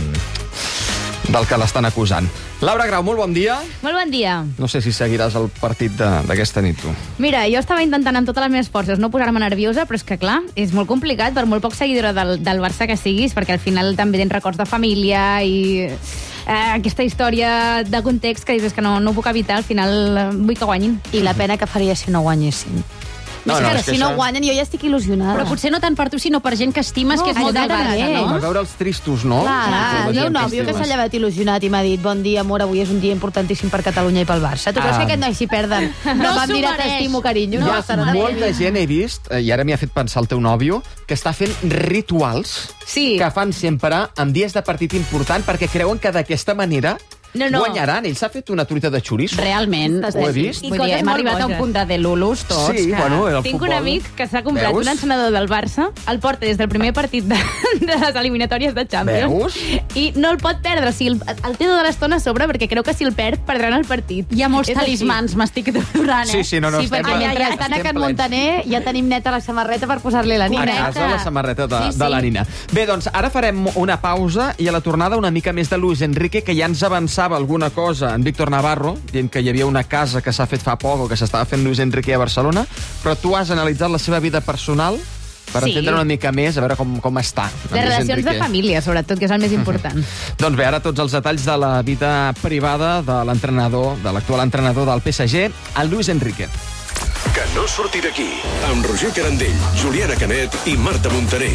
del que l'estan acusant. Laura Grau, molt bon dia. Molt bon dia. No sé si seguiràs el partit d'aquesta nit, tu. Mira, jo estava intentant amb totes les meves forces no posar-me nerviosa, però és que, clar, és molt complicat, per molt poc seguidora del Barça que siguis, perquè al final també tens records de família i aquesta història de context que dius que no ho puc evitar, al final vull que guanyin. I la pena que faria si no guanyessin. Si no guanyen, jo ja estic il·lusionada. Però potser no tant per tu, sinó per gent que estimes, que és molt del Barça, no? Per veure els tristos, no? Clar, el meu nòvio que s'ha llevat il·lusionat i m'ha dit: bon dia, amor, avui és un dia importantíssim per Catalunya i pel Barça. Tu creus que aquest noi s'hi perden? No m'han mirat, t'estimo, carinyo. Hi ha molta gent, he vist, i ara m'hi ha fet pensar el teu nòvio, que està fent rituals que fan sempre en dies de partit important perquè creuen que d'aquesta manera guanyaran. Ell s'ha fet una truita de xoriço. Realment. Ho he vist. Vull dir, hem arribat a un punt de lulus tots. Sí, bueno, el Tinc un amic que s'ha comprat un encenedor del Barça, el porta des del primer partit de les eliminatòries de Champions i no el pot perdre. O sigui, el té tota l'estona a sobre perquè creu que si el perd perdran el partit. Hi ha molts talismans, m'estic durant, Sí, no, perquè estan a Can Montaner, ja tenim neta la samarreta per posar-li la nina. A casa la samarreta de la nina. Bé, doncs ara farem una pausa i a la tornada una mica més de Luis Enrique, que ja ens avançava alguna cosa en Víctor Navarro, dient que hi havia una casa que s'ha fet fa poc o que s'estava fent Luis Enrique a Barcelona, però tu has analitzat la seva vida personal per entendre una mica més, a veure com està. Les relacions de família, sobretot, que és el més important. Doncs bé, ara tots els detalls de la vida privada de l'entrenador, de l'actual entrenador del PSG, el Luis Enrique. Que no surti d'aquí, amb Roger Carandell, Juliana Canet i Marta Montaner.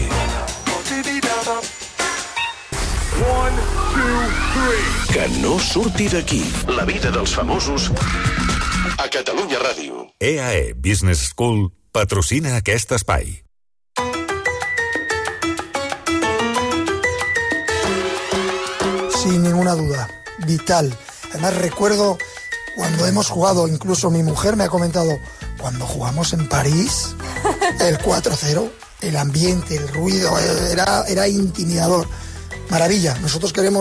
1, 2, 3. Que no surti d'aquí. La vida dels famosos a Catalunya Ràdio. EAE Business School patrocina aquest espai. Sin ninguna duda, vital. Además recuerdo cuando hemos jugado, incluso mi mujer me ha comentado, cuando jugamos en París, el 4-0, el ambiente, el ruido, era intimidador. Maravilla, nosotros queremos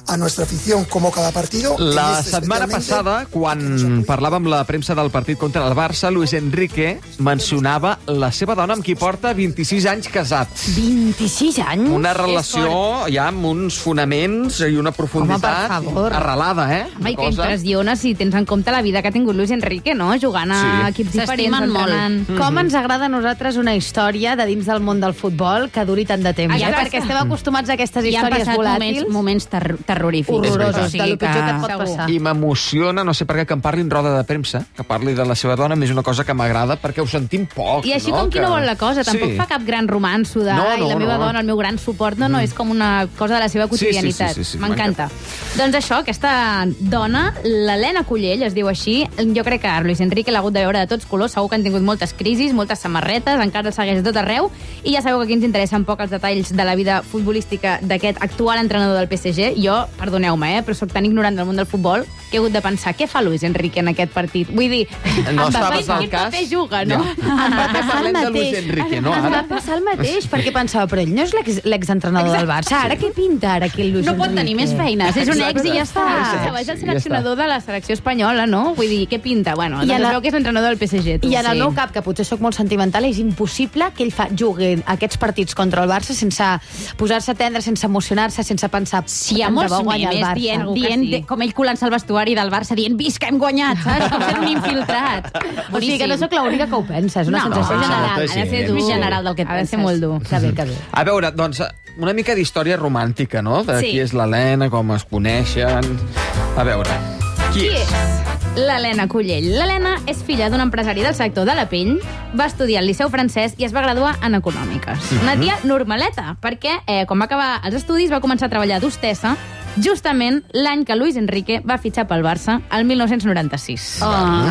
a nuestra afición como cada partido. La setmana passada, quan parlàvem la premsa del partit contra el Barça, Luis Enrique mencionava la seva dona amb qui porta 26 anys casats. 26 anys? Una relació ja amb uns fonaments i una profunditat arrelada, Home, i que impressiona si tens en compte la vida que ha tingut Luis Enrique, no? Jugant a equips diferents, entrenant. Com ens agrada a nosaltres una història de dins del món del futbol que duri tant de temps, perquè estem acostumats a aquestes històries volàtils. Moments terrorífics. Horrorosos, de lo pitjor que et pot passar. I m'emociona, no sé per què, que em parli en roda de premsa, que parli de la seva dona, és una cosa que m'agrada, perquè ho sentim poc. I així com qui no vol la cosa, tampoc fa cap gran romanço de la meva dona, el meu gran suport, no, és com una cosa de la seva quotidianitat. M'encanta. Doncs això, aquesta dona, l'Helena Cullell, es diu així, jo crec que Luis Enrique l'ha hagut de veure de tots colors, segur que han tingut moltes crisis, moltes samarretes, encara el segueix de tot arreu, i ja sabeu que aquí ens interessen poc els detalls de la vida futbolística d'aquest actual entrenador del PSG. Jo, perdoneu-me, però sóc tan ignorant del món del futbol que he hagut de pensar, què fa Luis Enrique en aquest partit? Vull dir, no estaves al quin cas. paper juga, no? Parlem de Luis Enrique, no? Em va passar el mateix, perquè pensava, però ell no és l'exentrenador del Barça, ara què pinta ara aquí el Luis Enrique? No pot tenir més feines, és un ex i ja està. És el seleccionador de la selecció espanyola, no? Vull dir, què pinta? Bueno, doncs es veu que és l'entrenador del PSG. I en el meu cap, que potser sóc molt sentimental, és impossible que ell jugui aquests partits contra el Barça sense posar-se tendre, sense emocionar-se, sense pensar si hi ha molts memes dient com ell colant-se al vestuari del Barça dient visca, hem guanyat, saps? Com sent un infiltrat. O sigui que no sóc l'única que ho pensa, és una sensació general. Ha de ser dur. General del que et penses. Ha de ser molt dur. Que bé. A veure, doncs, una mica d'història romàntica, no? De qui és l'Helena, com es coneixen... A veure, qui és? L'Helena Cullell. L'Helena és filla d'un empresari del sector de la pell, va estudiar al Liceu francès i es va graduar en Econòmiques. Una tia normaleta, perquè quan va acabar els estudis va començar a treballar d'hostessa justament l'any que Luis Enrique va fitxar pel Barça, el 1996.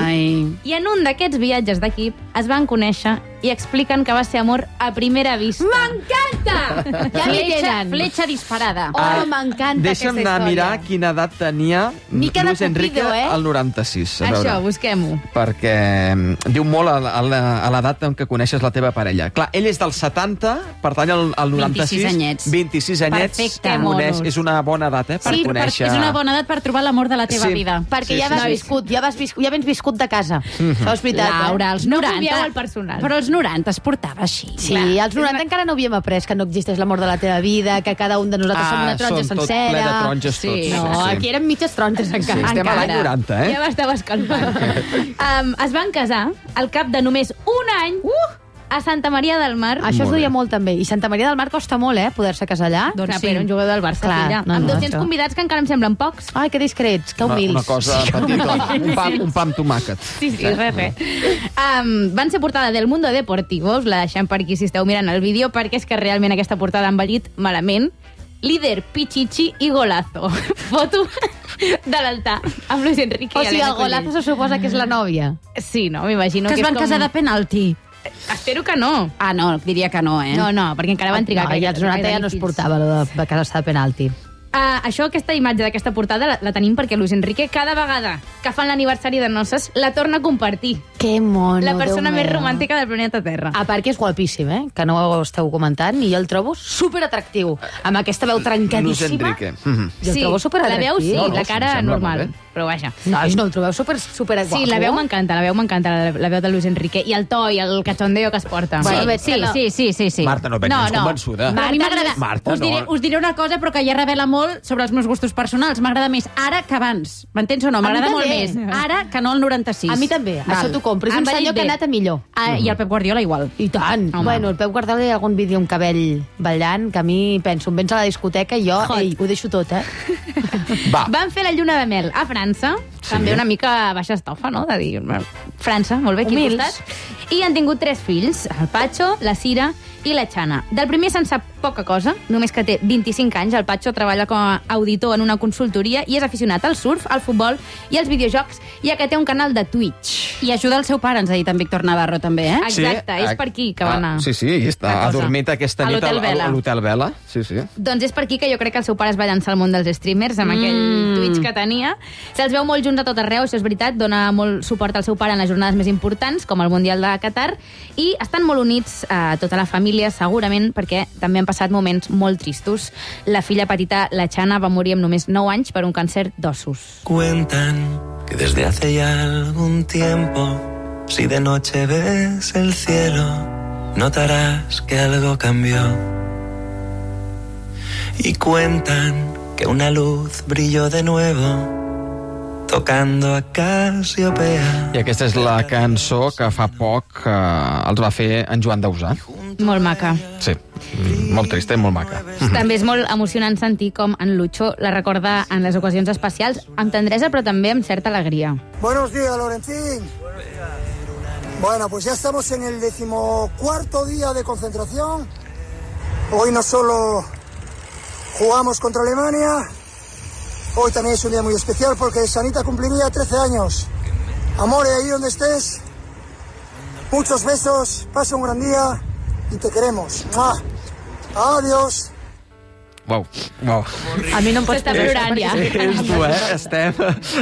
I en un d'aquests viatges d'equip es van conèixer i expliquen que va ser amor a primera vista. M'encanta! Ja m'hi tenen. Fletxa disparada. Oh, m'encanta aquesta història. Deixa'm anar a mirar quina edat tenia Luis Enrique al 96. Això, busquem-ho. Perquè diu molt a l'edat en què coneixes la teva parella. Clar, ell és del 70, pertany al 96. 26 anyets. 26 anyets. Perfecte, monos. És una bona edat, per conèixer... És una bona edat per trobar l'amor de la teva vida. Perquè ja vens viscut de casa. Això és veritat. Laura, els 90... Però els 90 es portava així. Sí, als 90 encara no havíem après que no existeix l'amor de la teva vida, que cada un de nosaltres som una taronja sencera. Són tot ple de taronges tots. No, aquí érem mitges taronges encara. Estem a l'any 90, Ja m'estava escalfant. Es van casar al cap de només un any a Santa Maria del Mar. Això es duia molt, també. I Santa Maria del Mar costa molt, poder-se casar allà. Doncs sí. Però un jugador del Barça, filla. Amb 200 convidats que encara em semblen pocs. Ai, que discrets, que humils. Una cosa petita. Un pa amb tomàquet. Sí, res. Van ser portada del Mundo Deportivo, us la deixem per aquí si esteu mirant el vídeo, perquè és que realment aquesta portada ha envellit malament. Líder, pichichi i golazo. Foto de l'altar amb Luis Enrique i Helena Cullell. O sigui, el golazo se suposa que és la nòvia. Sí, no? M'imagino que es van casar de penalti. Espero que no. Ah, no, diria que no, No, perquè encara van trigar. I als 90 ja no es portava de casar de penalti. Això, aquesta imatge d'aquesta portada la tenim perquè Luis Enrique cada vegada que fan l'aniversari de noces la torna a compartir. Que mono, la persona més romàntica del planeta Terra. A part que és guapíssim, que no ho esteu comentant, i jo el trobo superatractiu. Amb aquesta veu trencadíssima. Luis Enrique. Jo el trobo superatractiu. La veu sí, la cara normal. Però vaja. Nois, no el trobeu superguapo? Sí, la veu m'encanta, la veu de Luis Enrique. I el to i el cachondeo que es porta. Sí. Marta, no venis convençuda. A mi m'agrada. Us diré una cosa, però que ja revela molt sobre els meus gustos personals. M'agrada més ara que abans. M'entens o no? M'agrada molt més. Ara que no el 96. A mi també. Això t'ho compro. És un senyor que ha anat a millor. I el Pep Guardiola igual. I tant. Bueno, el Pep Guardiola hi ha algun vídeo amb cabell ballant que a mi penso, em vens a la discoteca i jo ho deixo tot, Van fer la lluna de mel a França, també una mica baixa estofa, no? De dir, França, molt bé, aquí al costat. I han tingut 3 fills, el Patxo, la Cira i la Xana. Del primer se'n sap poca cosa, només que té 25 anys. El Patxo treballa com a auditor en una consultoria i és aficionat al surf, al futbol i als videojocs, ja que té un canal de Twitch. I ajuda el seu pare, ens ha dit en Víctor Navarro, també, Exacte, és per aquí que va anar. Sí, i ha dormit aquesta nit a l'Hotel Vela. Sí. Doncs és per aquí que jo crec que el seu pare es va llançar al món dels streamers, amb aquell Twitch que tenia. Se'ls veu molt junts a tot arreu, això és veritat, dona molt suport al seu pare en les jornades més importants, com el Mundial de Qatar, i estan molt units a tota la família, segurament, perquè també han passat moments molt tristos. La filla petita, la Chana, va morir amb només 9 anys per un càncer d'ossos. Cuentan que desde hace ya algún tiempo, si de noche ves el cielo, notarás que algo cambió. Y cuentan que una luz brilló de nuevo, tocando a Casiopea. I aquesta és la cançó que fa poc els va fer en Joan Dausà. Molt maca. Sí, molt trista i molt maca. També és molt emocionant sentir com en Lucho la recorda en les ocasions especials, amb tendresa però també amb certa alegria. Buenos días, Lorentín. Bueno, pues ya estamos en el 14º día de concentración. Hoy no solo jugamos contra Alemania, hoy también es un día muy especial porque Sanita cumpliría 13 años. Amore, ahí donde estés, muchos besos, pasa un gran día y te queremos. ¡Mua! Adiós. Uau. A mi no em pots estar plorant ja. És dur, Estem...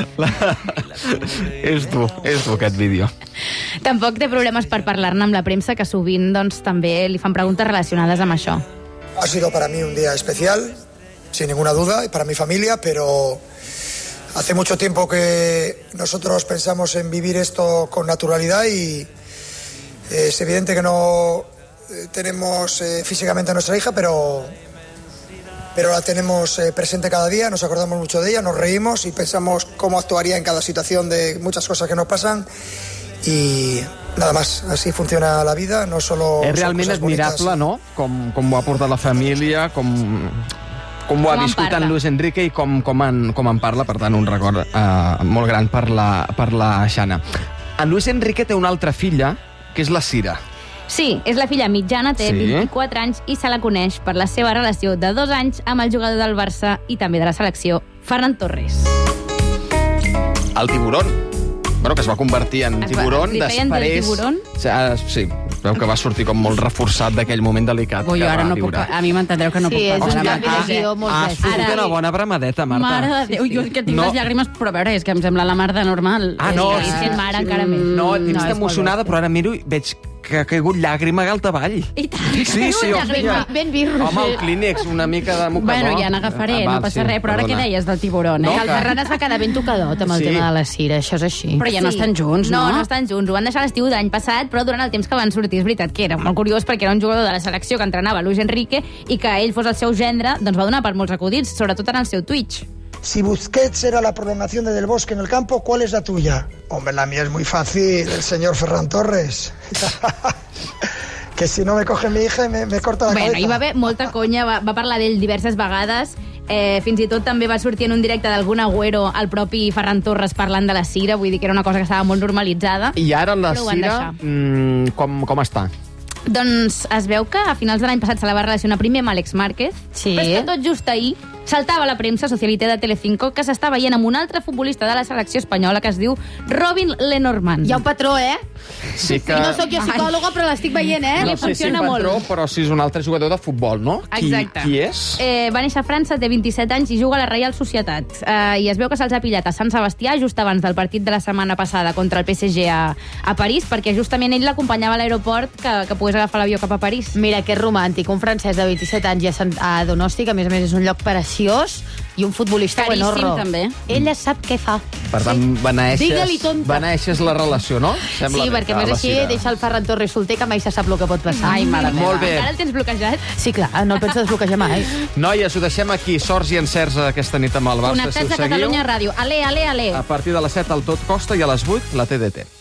És dur aquest vídeo. Tampoc té problemes per parlar-ne amb la premsa, que sovint doncs, també li fan preguntes relacionades amb això. Ha sido para mí un día especial, sin ninguna duda, y para mi familia, pero hace mucho tiempo que nosotros pensamos en vivir esto con naturalidad y es evidente que no tenemos físicamente a nuestra hija, pero la tenemos presente cada día, nos acordamos mucho de ella, nos reímos y pensamos cómo actuaría en cada situación de muchas cosas que nos pasan y nada más, así funciona la vida, no solo... És realment admirable, no?, com ho ha portat la família, com ho ha viscut en Luis Enrique i com en parla, per tant, un record molt gran per la Xana. En Luis Enrique té una altra filla, que és la Cira. Sí, és la filla mitjana, té 24 anys i se la coneix per la seva relació de 2 anys amb el jugador del Barça i també de la selecció, Ferran Torres. El tiburón. Bueno, que es va convertir en tiburón després... Sí, veu que va sortir com molt reforçat d'aquell moment delicat que va viure. A mi m'entendreu que no puc és un canvi de guió molt Has fotut una bona bramadeta, Marta. Mare de Déu, jo que tinc les llàgrimes, però a veure, és que em sembla la mar de normal. No. I sent mare encara més. No, ets emocionada, però ara miro i veig que ha caigut llàgrima a Galtavall. I tant. Sí, Ben vist, Roger. Home, el clínex, una mica de mocador. Bueno, ja n'agafaré, no passa res, però ara què deies del tiburón? Que el Ferran es va quedar ben tocadot amb el tema de la Cira, això és així. Però ja no estan junts, no? No estan junts, ho van deixar l'estiu d'any passat, però durant el temps que van sortir és veritat que era molt curiós perquè era un jugador de la selecció que entrenava Luis Enrique i que ell fos el seu gendre, doncs va donar per molts acudits, sobretot en el seu Twitch. Si Busquets era la prolongación de Del Bosque en el campo, ¿cuál es la tuya? Hombre, la mía es muy fácil, el señor Ferran Torres. Que si no me coge mi hija me corta la cabeza. Hi va haver molta conya, va parlar d'ell diverses vegades, fins i tot també va sortir en un directe d'algun Agüero el propi Ferran Torres parlant de la Cira, vull dir que era una cosa que estava molt normalitzada. I ara la Cira, com està? Doncs es veu que a finals de l'any passat se la va relacionar primer amb Àlex Márquez, però és que tot just ahir saltava a la premsa Socialité de Telecinco que s'està veient amb un altre futbolista de la selecció espanyola que es diu Robin Lenormand. Hi ha un patró, Sí que... No sóc jo psicòloga, però l'estic veient, No sé si patró, però sí és un altre jugador de futbol, no? Exacte. Qui és? Va néixer a França, té 27 anys i juga a la Reial Societat. I es veu que se'ls ha pillat a Sant Sebastià just abans del partit de la setmana passada contra el PSG a París, perquè justament ell l'acompanyava a l'aeroport que pogués agafar l'avió cap a París. Mira, que romàntic. Un francès de 27 anys a Donosti, que a més és un lloc preciós, i un futbolista buenorro. També. Ella sap què fa. Per tant, beneixes la relació, no? Sí, perquè més així deixa el Ferran Torres solter, que mai se sap el que pot passar. Ai, mare meva. Molt bé. Encara el tens bloquejat? Sí, clar, no el penso desbloquejar mai. Noies, ho deixem aquí. Sorts i encerts aquesta nit amb el Barça, si Connectats us a seguiu. Catalunya Ràdio. Ale. A partir de les 7 al Tot Costa i a les 8 la TDT.